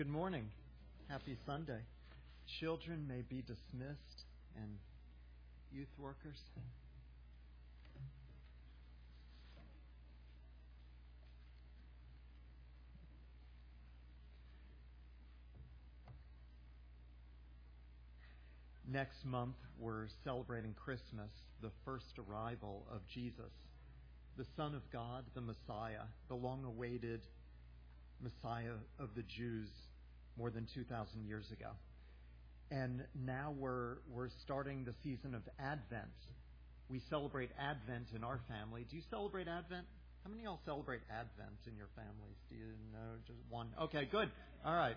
Good morning. Happy Sunday. Children may be dismissed and youth workers. Next month, we're celebrating Christmas, the first arrival of Jesus, the Son of God, the Messiah, the long-awaited Messiah of the Jews more than 2,000 years ago. And now we're starting the season of Advent. We celebrate Advent in our family. Do you celebrate Advent? How many of y'all celebrate Advent in your families? Do you know? Just one? Okay, good. All right.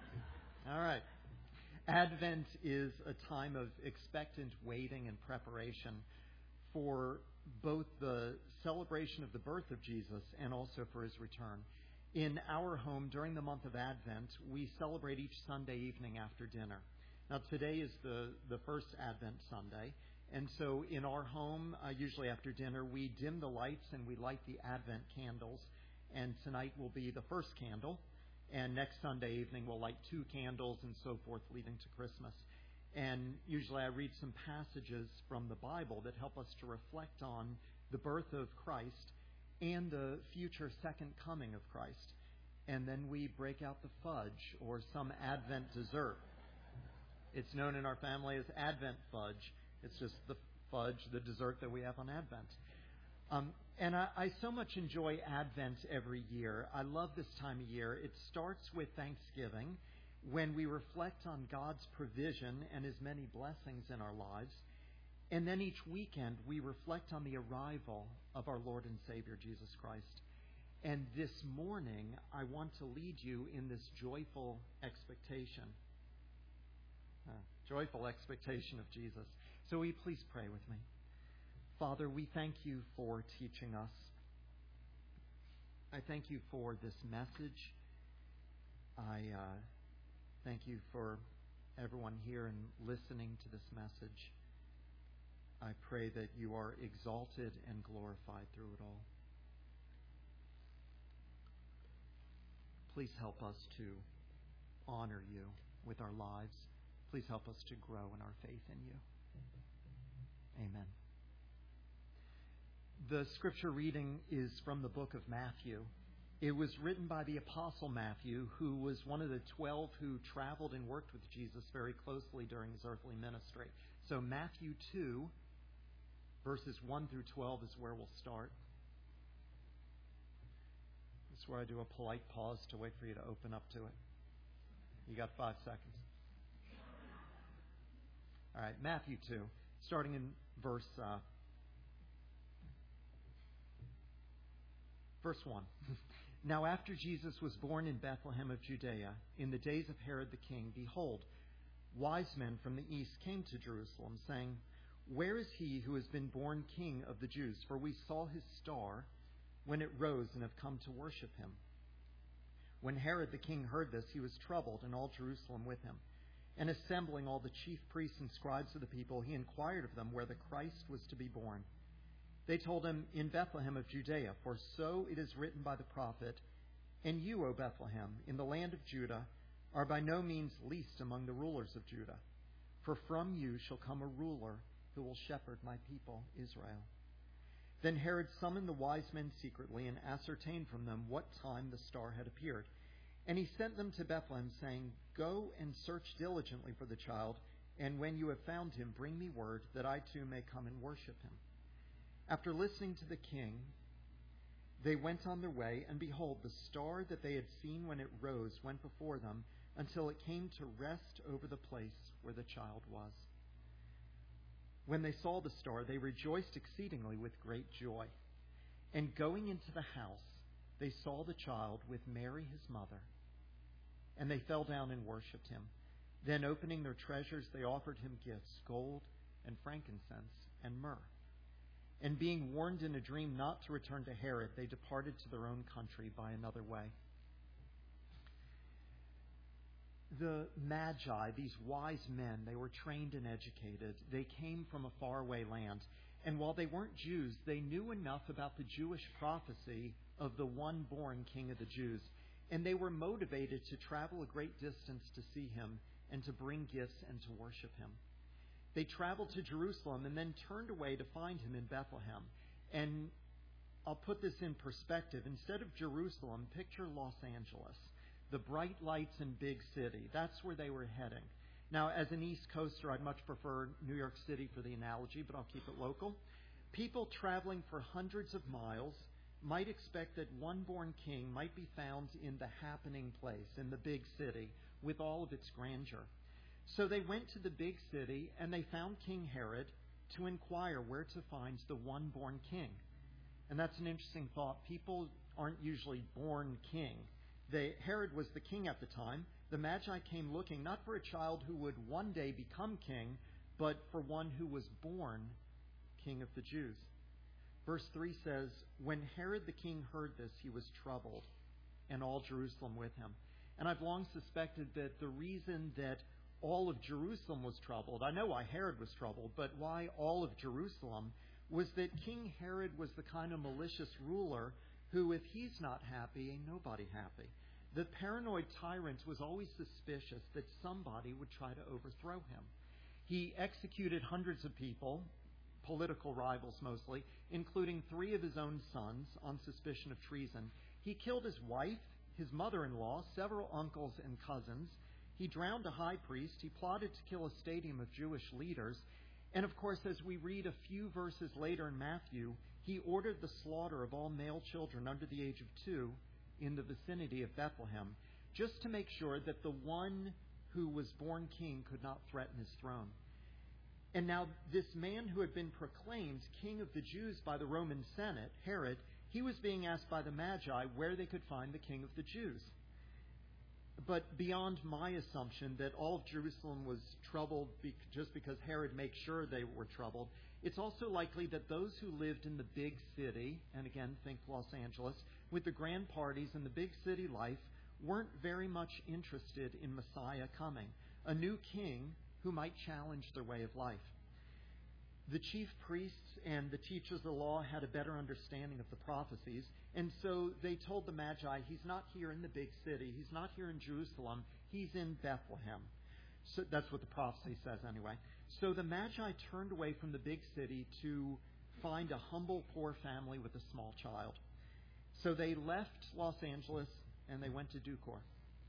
Advent is a time of expectant waiting and preparation for both the celebration of the birth of Jesus and also for his return. In our home, during the month of Advent, we celebrate each Sunday evening after dinner. Now, today is the first Advent Sunday, and so in our home, usually after dinner, we dim the lights and we light the Advent candles, and tonight will be the first candle, and next Sunday evening we'll light 2 candles and so forth, leading to Christmas. And usually I read some passages from the Bible that help us to reflect on the birth of Christ and the future second coming of Christ. And then we break out the fudge or some Advent dessert. It's known in our family as Advent fudge. It's just the fudge, the dessert that we have on Advent. And I so much enjoy Advent every year. I love this time of year. It starts with Thanksgiving, when we reflect on God's provision and his many blessings in our lives. And then each weekend, we reflect on the arrival of our Lord and Savior, Jesus Christ. And this morning, I want to lead you in this joyful expectation. Joyful expectation of Jesus. So will you please pray with me? Father, we thank you for teaching us. I thank you for this message. I thank you for everyone here and listening to this message. I pray that you are exalted and glorified through it all. Please help us to honor you with our lives. Please help us to grow in our faith in you. Amen. The scripture reading is from the book of Matthew. It was written by the Apostle Matthew, who was one of the 12 who traveled and worked with Jesus very closely during his earthly ministry. So Matthew 2, verses 1 through 12 is where we'll start. This is where I do a polite pause to wait for you to open up to it. You got 5 seconds. All right, Matthew 2, starting in verse 1. Now after Jesus was born in Bethlehem of Judea, in the days of Herod the king, behold, wise men from the east came to Jerusalem, saying, Where is he who has been born King of the Jews? For we saw his star when it rose and have come to worship him. When Herod the king heard this, he was troubled, and all Jerusalem with him. And assembling all the chief priests and scribes of the people, he inquired of them where the Christ was to be born. They told him, In Bethlehem of Judea, for so it is written by the prophet, And you, O Bethlehem, in the land of Judah, are by no means least among the rulers of Judah. For from you shall come a ruler who will shepherd my people Israel. Then Herod summoned the wise men secretly and ascertained from them what time the star had appeared. And he sent them to Bethlehem, saying, Go and search diligently for the child, and when you have found him, bring me word, that I too may come and worship him. After listening to the king, they went on their way, and behold, the star that they had seen when it rose went before them, until it came to rest over the place where the child was. When they saw the star, they rejoiced exceedingly with great joy. And going into the house, they saw the child with Mary his mother, and they fell down and worshipped him. Then opening their treasures, they offered him gifts, gold and frankincense and myrrh. And being warned in a dream not to return to Herod, they departed to their own country by another way. The Magi, these wise men, they were trained and educated. They came from a faraway land. And while they weren't Jews, they knew enough about the Jewish prophecy of the one born King of the Jews. and they were motivated to travel a great distance to see him and to bring gifts and to worship him. They traveled to Jerusalem and then turned away to find him in Bethlehem. And I'll put this in perspective. Instead of Jerusalem, picture Los Angeles, the bright lights and big city. That's where they were heading. Now, as an East Coaster, I'd much prefer New York City for the analogy, but I'll keep it local. People traveling for hundreds of miles might expect that one born king might be found in the happening place, in the big city, with all of its grandeur. So they went to the big city and they found King Herod to inquire where to find the one born king. And that's an interesting thought. People aren't usually born king. Herod was the king at the time. The Magi came looking not for a child who would one day become king, but for one who was born King of the Jews. Verse 3 says, "When Herod the king heard this, he was troubled, and all Jerusalem with him." And I've long suspected that the reason that all of Jerusalem was troubled, I know why Herod was troubled, but why all of Jerusalem, was that King Herod was the kind of malicious ruler who, if he's not happy, ain't nobody happy. The paranoid tyrant was always suspicious that somebody would try to overthrow him. He executed hundreds of people, political rivals mostly, including 3 of his own sons on suspicion of treason. He killed his wife, his mother-in-law, several uncles and cousins. He drowned a high priest. He plotted to kill a stadium of Jewish leaders. And of course, as we read a few verses later in Matthew, he ordered the slaughter of all male children under the age of 2 in the vicinity of Bethlehem, just to make sure that the one who was born king could not threaten his throne. And now this man who had been proclaimed King of the Jews by the Roman Senate, Herod, he was being asked by the Magi where they could find the King of the Jews. But beyond my assumption that all of Jerusalem was troubled just because Herod makes sure they were troubled, it's also likely that those who lived in the big city, and again think Los Angeles, with the grand parties and the big city life, weren't very much interested in Messiah coming, a new king who might challenge their way of life. The chief priests and the teachers of the law had a better understanding of the prophecies, and so they told the Magi, he's not here in the big city, he's not here in Jerusalem, he's in Bethlehem. So that's what the prophecy says anyway. So the Magi turned away from the big city to find a humble, poor family with a small child. So they left Los Angeles and they went to Ducor.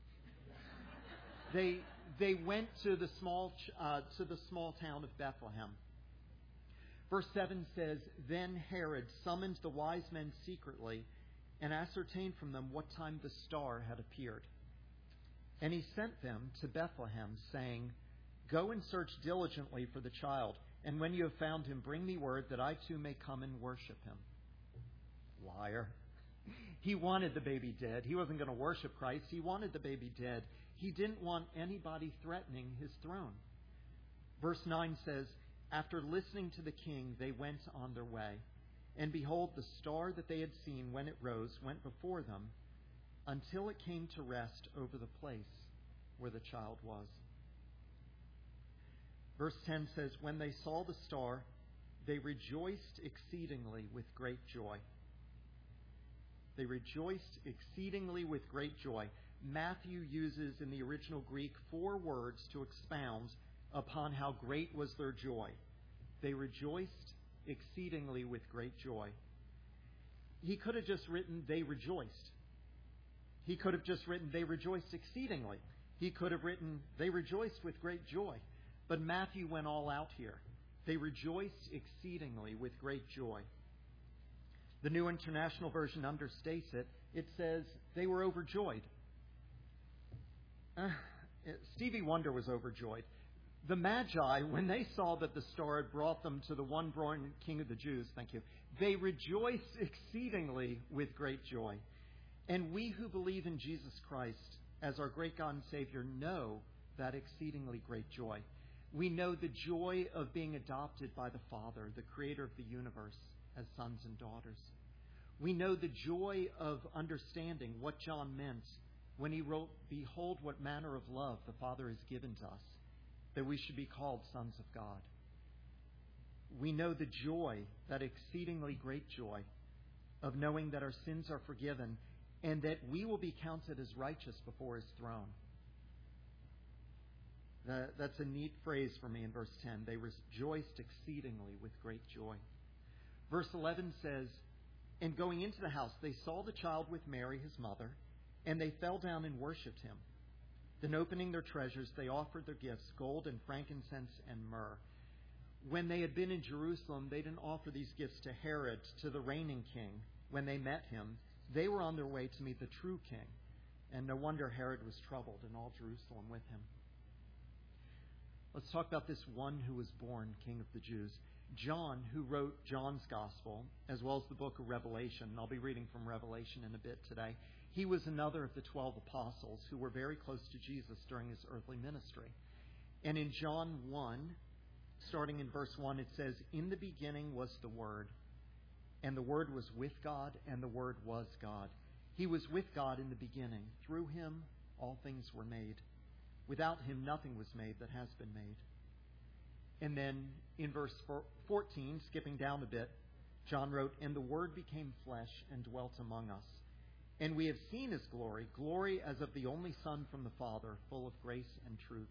They went to the small town of Bethlehem. Verse 7 says, "Then Herod summoned the wise men secretly and ascertained from them what time the star had appeared. And he sent them to Bethlehem, saying, 'Go and search diligently for the child, and when you have found him, bring me word that I too may come and worship him.'" Liar. He wanted the baby dead. He wasn't going to worship Christ. He wanted the baby dead. He didn't want anybody threatening his throne. Verse 9 says, "After listening to the king, they went on their way. And behold, the star that they had seen when it rose went before them until it came to rest over the place where the child was." Verse 10 says, "When they saw the star, they rejoiced exceedingly with great joy." They rejoiced exceedingly with great joy. Matthew uses in the original Greek 4 words to expound upon how great was their joy. They rejoiced exceedingly with great joy. He could have just written, "They rejoiced." He could have just written, "They rejoiced exceedingly." He could have written, "They rejoiced with great joy." But Matthew went all out here. They rejoiced exceedingly with great joy. The New International Version understates it. It says, they were overjoyed. Stevie Wonder was overjoyed. The Magi, when they saw that the star had brought them to the one born King of the Jews, they rejoiced exceedingly with great joy. And we who believe in Jesus Christ as our great God and Savior know that exceedingly great joy. We know the joy of being adopted by the Father, the Creator of the universe, as sons and daughters. We know the joy of understanding what John meant when he wrote, "Behold what manner of love the Father has given to us, that we should be called sons of God." We know the joy, that exceedingly great joy, of knowing that our sins are forgiven and that we will be counted as righteous before his throne. That's a neat phrase for me in verse 10. They rejoiced exceedingly with great joy. Verse 11 says, and going into the house, they saw the child with Mary, his mother, and they fell down and worshipped him. Then opening their treasures, they offered their gifts, gold and frankincense and myrrh. When they had been in Jerusalem, they didn't offer these gifts to Herod, to the reigning king. When they met him, they were on their way to meet the true king. And no wonder Herod was troubled, and all Jerusalem with him. Let's talk about this one who was born King of the Jews. John, who wrote John's Gospel, as well as the book of Revelation, and I'll be reading from Revelation in a bit today, he was another of the 12 apostles who were very close to Jesus during his earthly ministry. And in John 1, starting in verse 1, it says, in the beginning was the Word, and the Word was with God, and the Word was God. He was with God in the beginning. Through him all things were made. Without him nothing was made that has been made. And then in verse 14, skipping down a bit, John wrote, and the Word became flesh and dwelt among us. And we have seen his glory, glory as of the only Son from the Father, full of grace and truth.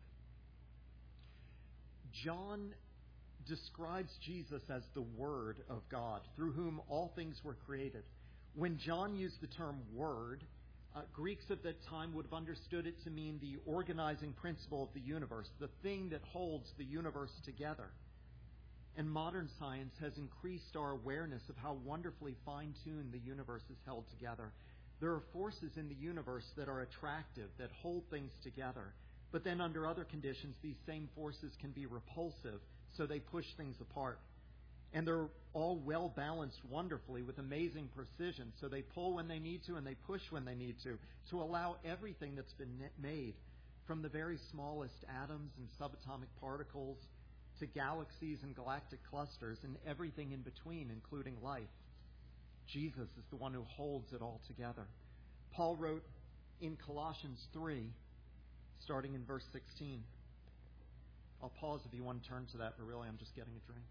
John describes Jesus as the Word of God, through whom all things were created. When John used the term Word, Greeks of that time would have understood it to mean the organizing principle of the universe, the thing that holds the universe together. And modern science has increased our awareness of how wonderfully fine-tuned the universe is held together. There are forces in the universe that are attractive, that hold things together. But then under other conditions, these same forces can be repulsive, so they push things apart. And they're all well balanced wonderfully with amazing precision. So they pull when they need to and they push when they need to allow everything that's been made, from the very smallest atoms and subatomic particles to galaxies and galactic clusters and everything in between, including life. Jesus is the one who holds it all together. Paul wrote in Colossians 3, starting in verse 16. I'll pause if you want to turn to that, but really I'm just getting a drink.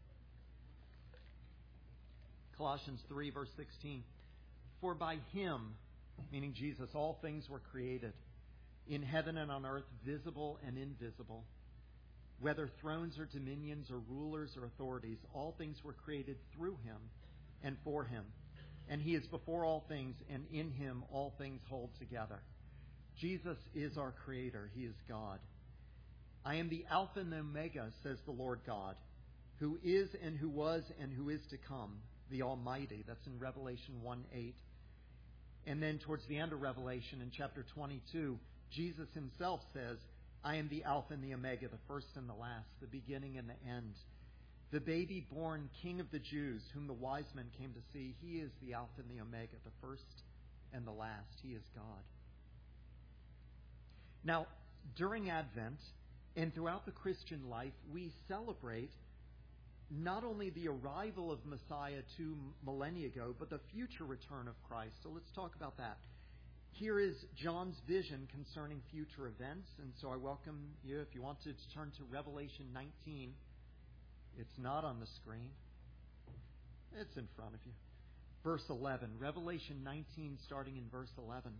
Colossians 3, verse 16. For by him, meaning Jesus, all things were created, in heaven and on earth, visible and invisible. Whether thrones or dominions or rulers or authorities, all things were created through him and for him. And he is before all things, and in him all things hold together. Jesus is our Creator. He is God. I am the Alpha and the Omega, says the Lord God, who is and who was and who is to come, the Almighty. That's in Revelation 1:8. And then towards the end of Revelation, in chapter 22, Jesus himself says, I am the Alpha and the Omega, the first and the last, the beginning and the end. The baby born King of the Jews, whom the wise men came to see, he is the Alpha and the Omega, the first and the last. He is God. Now, during Advent and throughout the Christian life, we celebrate not only the arrival of Messiah 2 millennia ago, but the future return of Christ. So let's talk about that. Here is John's vision concerning future events. And so I welcome you, if you want to turn to Revelation 19. It's not on the screen. It's in front of you. Verse 11. Revelation 19, starting in verse 11.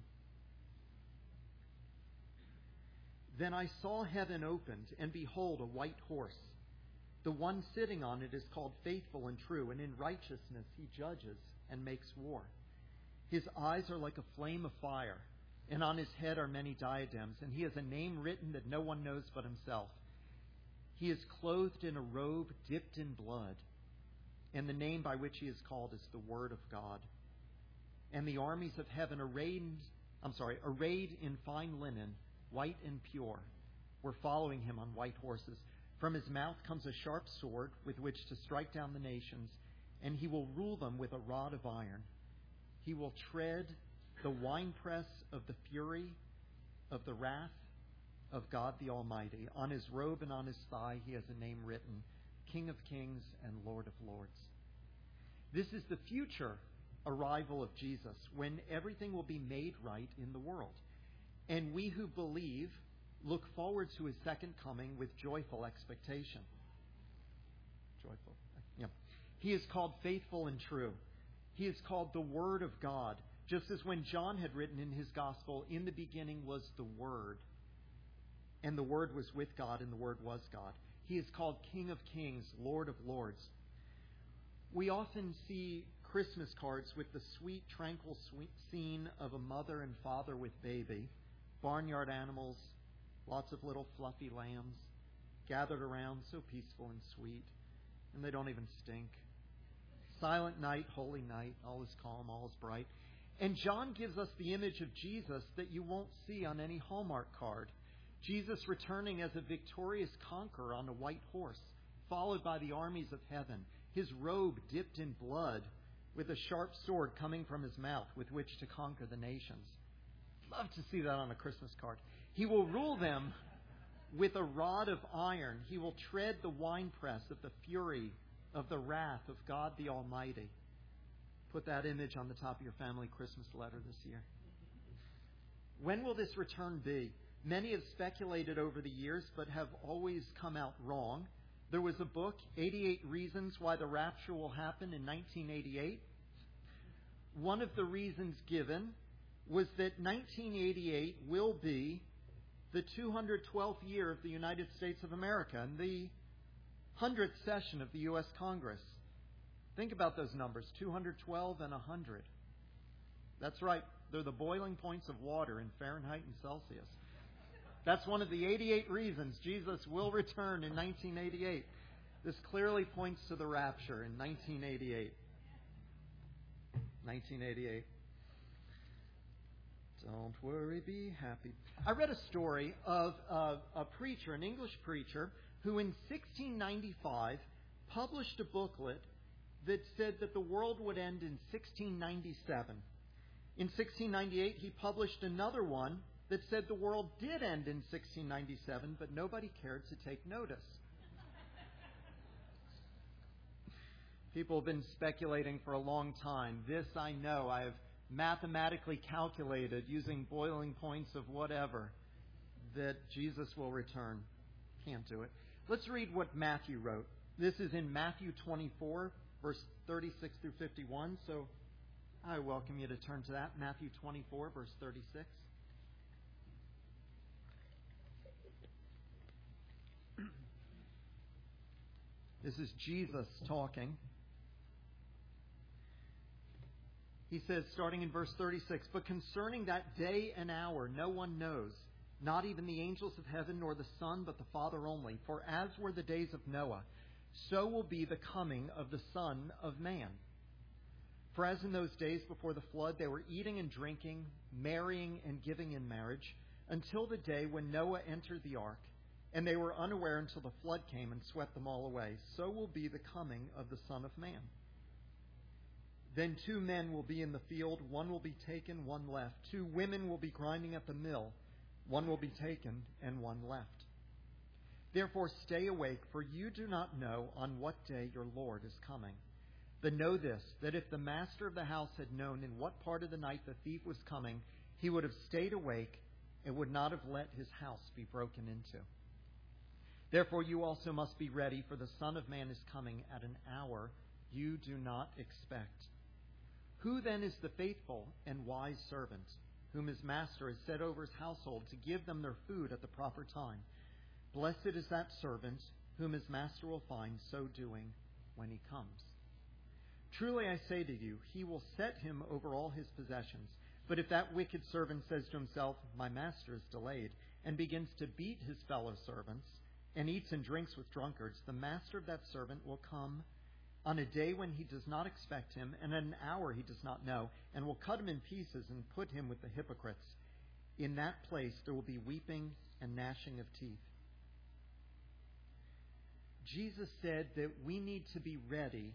Then I saw heaven opened, and behold, a white horse. The one sitting on it is called Faithful and True, and in righteousness he judges and makes war. His eyes are like a flame of fire, and on his head are many diadems, and he has a name written that no one knows but himself. He is clothed in a robe dipped in blood, and the name by which he is called is the Word of God. And the armies of heaven arrayed in fine linen, white and pure, were following him on white horses. From his mouth comes a sharp sword with which to strike down the nations, and he will rule them with a rod of iron. He will tread the winepress of the fury of the wrath of God the Almighty. On his robe and on his thigh he has a name written, King of Kings and Lord of Lords. This is the future arrival of Jesus, when everything will be made right in the world. And we who believe look forward to his second coming with joyful expectation. Joyful. Yeah. He is called Faithful and True. He is called the Word of God. Just as when John had written in his gospel, in the beginning was the Word, and the Word was with God, and the Word was God. He is called King of Kings, Lord of Lords. We often see Christmas cards with the sweet, tranquil scene of a mother and father with baby, barnyard animals, lots of little fluffy lambs, gathered around, so peaceful and sweet, and they don't even stink. Silent night, holy night, all is calm, all is bright. And John gives us the image of Jesus that you won't see on any Hallmark card. Jesus returning as a victorious conqueror on a white horse, followed by the armies of heaven, his robe dipped in blood, with a sharp sword coming from his mouth with which to conquer the nations. Love to see that on a Christmas card. He will rule them with a rod of iron. He will tread the winepress of the fury of the wrath of God the Almighty. Put that image on the top of your family Christmas letter this year. When will this return be? Many have speculated over the years, but have always come out wrong. There was a book, 88 Reasons Why the Rapture Will Happen, in 1988. One of the reasons given was that 1988 will be the 212th year of the United States of America and the 100th session of the U.S. Congress. Think about those numbers, 212 and 100. That's right, they're the boiling points of water in Fahrenheit and Celsius. That's one of the 88 reasons Jesus will return in 1988. This clearly points to the rapture in 1988. 1988. Don't worry, be happy. I read a story of a preacher, an English preacher, who in 1695 published a booklet that said that the world would end in 1697. In 1698, he published another one that said the world did end in 1697, but nobody cared to take notice. People have been speculating for a long time. This I know. I have mathematically calculated using boiling points of whatever that Jesus will return. Can't do it. Let's read what Matthew wrote. This is in Matthew 24, verse 36 through 51. So I welcome you to turn to that. Matthew 24, verse 36. This is Jesus talking. He says, starting in verse 36, "But concerning that day and hour no one knows, not even the angels of heaven, nor the Son, but the Father only. For as were the days of Noah, so will be the coming of the Son of Man. For as in those days before the flood, they were eating and drinking, marrying and giving in marriage, until the day when Noah entered the ark. And they were unaware until the flood came and swept them all away. So will be the coming of the Son of Man. Then 2 men will be in the field, one will be taken, one left. 2 women will be grinding at the mill, one will be taken and one left. Therefore stay awake, for you do not know on what day your Lord is coming. But know this, that if the master of the house had known in what part of the night the thief was coming, he would have stayed awake and would not have let his house be broken into. Therefore you also must be ready, for the Son of Man is coming at an hour you do not expect. Who then is the faithful and wise servant, whom his master has set over his household to give them their food at the proper time? Blessed is that servant whom his master will find so doing when he comes. Truly I say to you, he will set him over all his possessions. But if that wicked servant says to himself, my master is delayed, and begins to beat his fellow servants, and eats and drinks with drunkards, the master of that servant will come on a day when he does not expect him, and at an hour he does not know, and will cut him in pieces and put him with the hypocrites. In that place there will be weeping and gnashing of teeth." Jesus said that we need to be ready.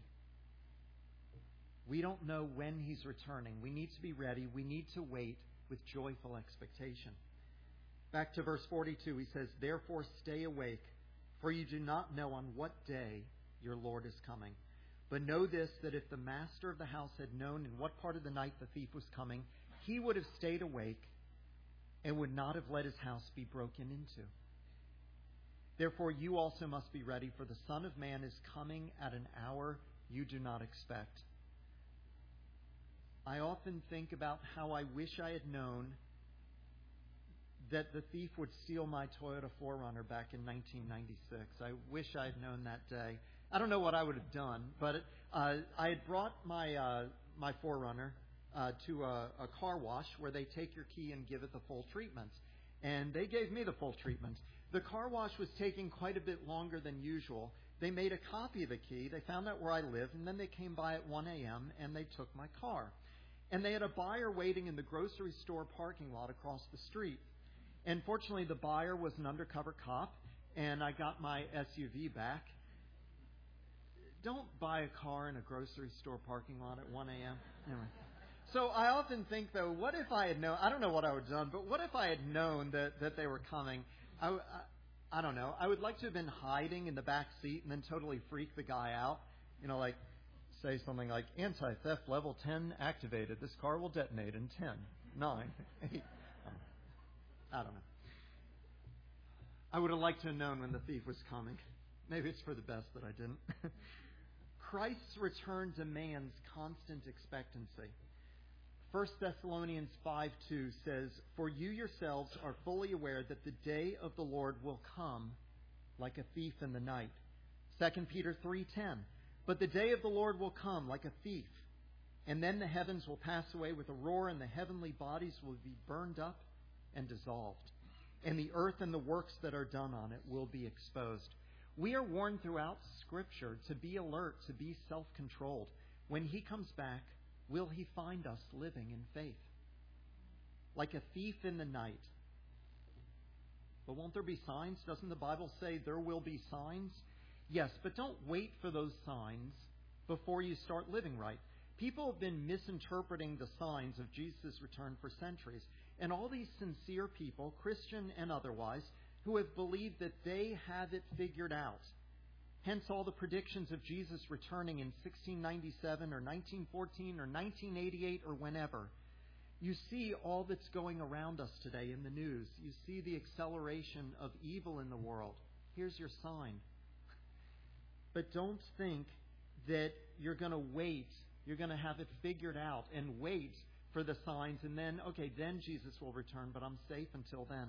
We don't know when he's returning. We need to be ready. We need to wait with joyful expectation. Back to verse 42, he says, "Therefore stay awake, for you do not know on what day your Lord is coming. But know this, that if the master of the house had known in what part of the night the thief was coming, he would have stayed awake and would not have let his house be broken into. Therefore you also must be ready, for the Son of Man is coming at an hour you do not expect." I often think about how I wish I had known that the thief would steal my Toyota 4Runner back in 1996. I wish I had known that day. I don't know what I would have done, but I had brought my 4Runner to a car wash where they take your key and give it the full treatment. And they gave me the full treatment. The car wash was taking quite a bit longer than usual. They made a copy of the key. They found out where I lived, and then they came by at 1 a.m. and they took my car. And they had a buyer waiting in the grocery store parking lot across the street. And fortunately, the buyer was an undercover cop, and I got my SUV back. Don't buy a car in a grocery store parking lot at 1 a.m. Anyway. So I often think, though, what if I had known, I don't know what I would have done, but what if I had known that they were coming? I don't know. I would like to have been hiding in the back seat and then totally freak the guy out. Like say something like, anti-theft level 10 activated. This car will detonate in 10, 9, 8. I don't know. I would have liked to have known when the thief was coming. Maybe it's for the best that I didn't. Christ's return demands constant expectancy. 1 Thessalonians 5:2 says, "For you yourselves are fully aware that the day of the Lord will come like a thief in the night." 2 Peter 3:10, "But the day of the Lord will come like a thief, and then the heavens will pass away with a roar, and the heavenly bodies will be burned up and dissolved, and the earth and the works that are done on it will be exposed." We are warned throughout Scripture to be alert, to be self-controlled. When He comes back, will He find us living in faith? Like a thief in the night. But won't there be signs? Doesn't the Bible say there will be signs? Yes, but don't wait for those signs before you start living right. People have been misinterpreting the signs of Jesus' return for centuries. And all these sincere people, Christian and otherwise, who have believed that they have it figured out. Hence all the predictions of Jesus returning in 1697 or 1914 or 1988 or whenever. You see all that's going around us today in the news. You see the acceleration of evil in the world. Here's your sign. But don't think that you're going to wait. You're going to have it figured out and wait for the signs, and then Jesus will return, but I'm safe until then.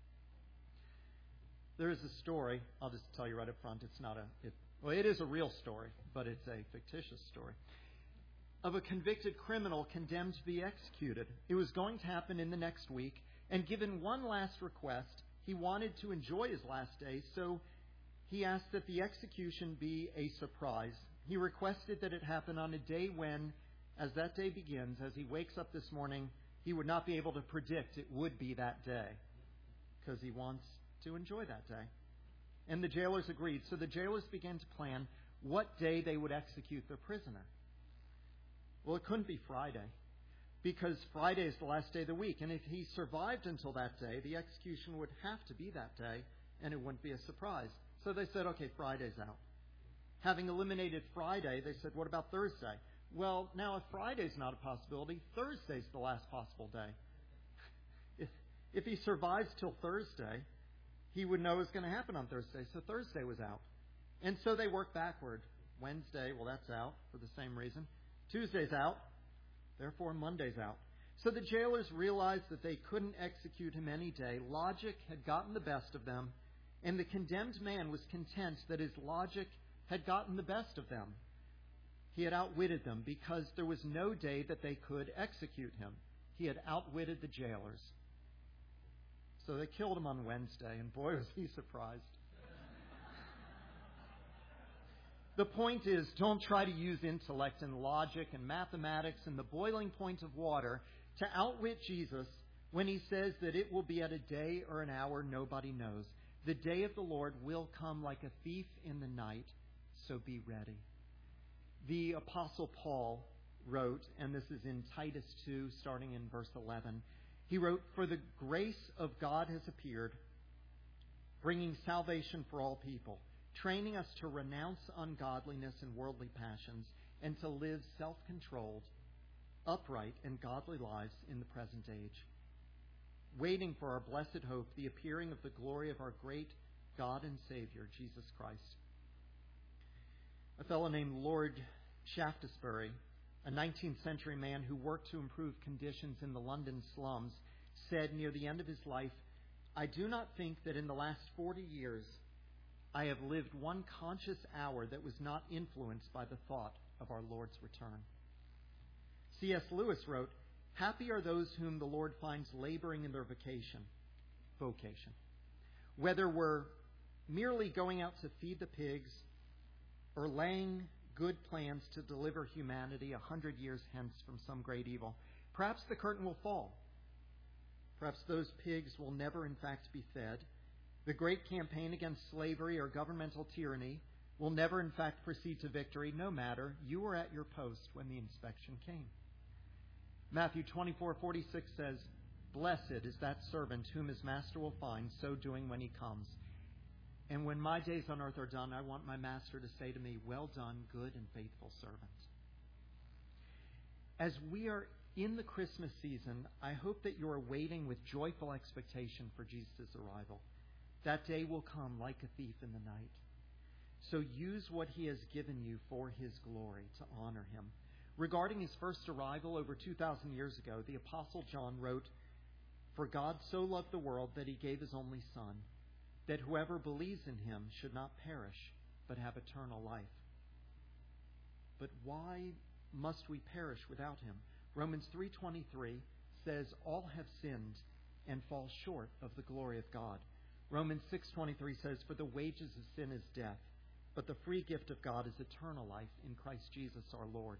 There is a story, I'll just tell you right up front, it is a real story, but it's a fictitious story, of a convicted criminal condemned to be executed. It was going to happen in the next week, and given one last request, he wanted to enjoy his last day, so he asked that the execution be a surprise. He requested that it happen on a day when, as that day begins, as he wakes up this morning, he would not be able to predict it would be that day, because he wants to enjoy that day. And the jailers agreed. So the jailers began to plan what day they would execute their prisoner. Well, it couldn't be Friday, because Friday is the last day of the week. And if he survived until that day, the execution would have to be that day, and it wouldn't be a surprise. So they said, Friday's out. Having eliminated Friday, they said, what about Thursday? Well, now if Friday's not a possibility, Thursday's the last possible day. If he survives till Thursday, he would know what's going to happen on Thursday. So Thursday was out. And so they worked backward. Wednesday, well, that's out for the same reason. Tuesday's out. Therefore, Monday's out. So the jailers realized that they couldn't execute him any day. Logic had gotten the best of them. And the condemned man was content that his logic had gotten the best of them. He had outwitted them because there was no day that they could execute him. He had outwitted the jailers. So they killed him on Wednesday, and boy, was he surprised. The point is, don't try to use intellect and logic and mathematics and the boiling point of water to outwit Jesus when He says that it will be at a day or an hour nobody knows. The day of the Lord will come like a thief in the night, so be ready. The Apostle Paul wrote, and this is in Titus 2, starting in verse 11, he wrote, "For the grace of God has appeared, bringing salvation for all people, training us to renounce ungodliness and worldly passions, and to live self-controlled, upright, and godly lives in the present age, waiting for our blessed hope, the appearing of the glory of our great God and Savior, Jesus Christ." A fellow named Lord Shaftesbury a 19th century man who worked to improve conditions in the London slums, said near the end of his life, "I do not think that in the last 40 years I have lived one conscious hour that was not influenced by the thought of our Lord's return." C.S. Lewis wrote, "Happy are those whom the Lord finds laboring in their vocation. Whether we're merely going out to feed the pigs or laying good plans to deliver humanity 100 years hence from some great evil, perhaps the curtain will fall. Perhaps those pigs will never in fact be fed. The great campaign against slavery or governmental tyranny will never in fact proceed to victory. No matter, you were at your post when the inspection came." Matthew 24:46 says, "Blessed is that servant whom his master will find so doing when he comes. And when my days on earth are done, I want my master to say to me, 'Well done, good and faithful servant.'" As we are in the Christmas season, I hope that you are waiting with joyful expectation for Jesus' arrival. That day will come like a thief in the night. So use what he has given you for his glory to honor him. Regarding his first arrival over 2,000 years ago, the Apostle John wrote, "For God so loved the world that he gave his only Son, that whoever believes in him should not perish, but have eternal life." But why must we perish without him? Romans 3:23 says, "All have sinned and fall short of the glory of God." Romans 6:23 says, "For the wages of sin is death, but the free gift of God is eternal life in Christ Jesus our Lord."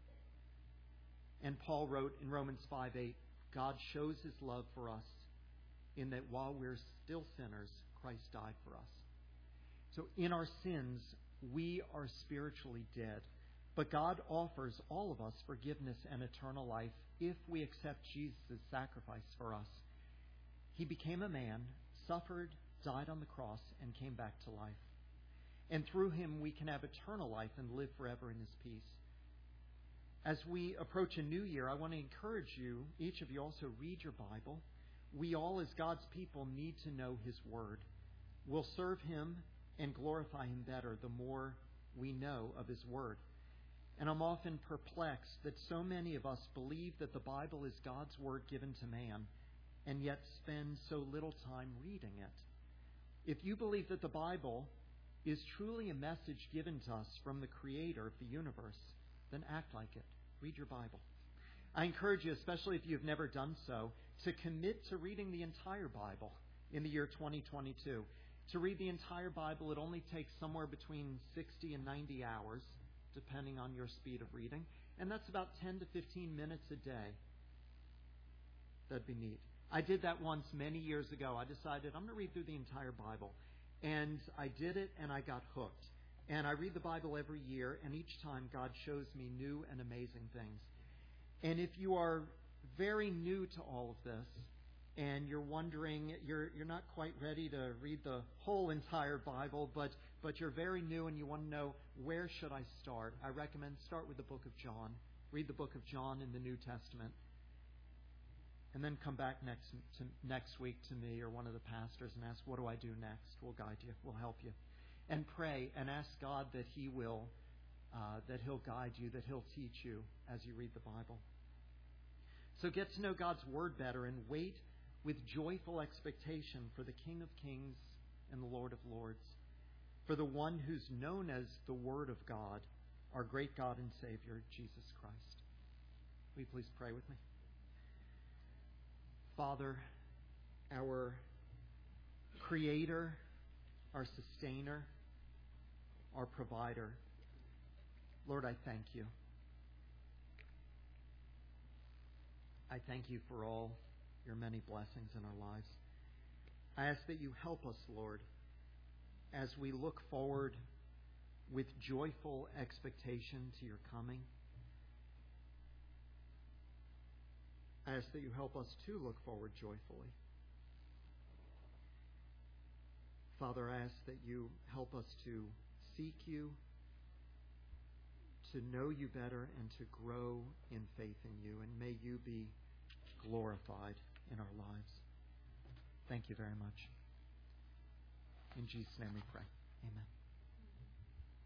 And Paul wrote in Romans 5:8, "God shows his love for us in that while we're still sinners, Christ died for us." So in our sins, we are spiritually dead. But God offers all of us forgiveness and eternal life if we accept Jesus' sacrifice for us. He became a man, suffered, died on the cross, and came back to life. And through him, we can have eternal life and live forever in his peace. As we approach a new year, I want to encourage you, each of you also, read your Bible. We all, as God's people, need to know his word. We'll serve him and glorify him better the more we know of his word. And I'm often perplexed that so many of us believe that the Bible is God's word given to man, and yet spend so little time reading it. If you believe that the Bible is truly a message given to us from the Creator of the universe, then act like it. Read your Bible. I encourage you, especially if you've never done so, to commit to reading the entire Bible in the year 2022. To read the entire Bible, it only takes somewhere between 60 and 90 hours, depending on your speed of reading. And that's about 10 to 15 minutes a day. That'd be neat. I did that once many years ago. I decided I'm going to read through the entire Bible. And I did it, and I got hooked. And I read the Bible every year, and each time God shows me new and amazing things. And if you are very new to all of this, and you're wondering, you're not quite ready to read the whole entire Bible, but you're very new and you want to know, where should I start? I recommend start with the book of John. Read the book of John in the New Testament. And then come back next week to me or one of the pastors and ask, what do I do next? We'll guide you. We'll help you. And pray and ask God that He'll guide you, that He'll teach you as you read the Bible. So get to know God's Word better and wait with joyful expectation for the King of Kings and the Lord of Lords, for the one who's known as the Word of God, our great God and Savior, Jesus Christ. Will you please pray with me? Father, our Creator, our Sustainer, our Provider, Lord, I thank you. I thank you for all your many blessings in our lives. I ask that you help us, Lord, as we look forward with joyful expectation to your coming. I ask that you help us to look forward joyfully. Father, I ask that you help us to seek you, to know you better, and to grow in faith in you. And may you be glorified in our lives. Thank you very much. In Jesus' name we pray. Amen.